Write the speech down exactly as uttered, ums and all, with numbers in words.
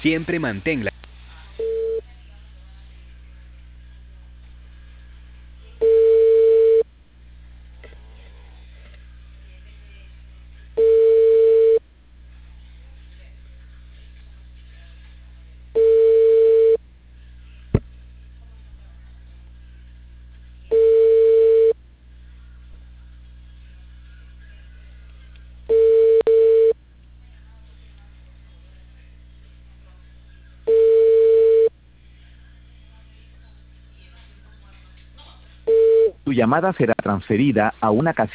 Siempre manténla. Tu llamada será transferida a una casilla.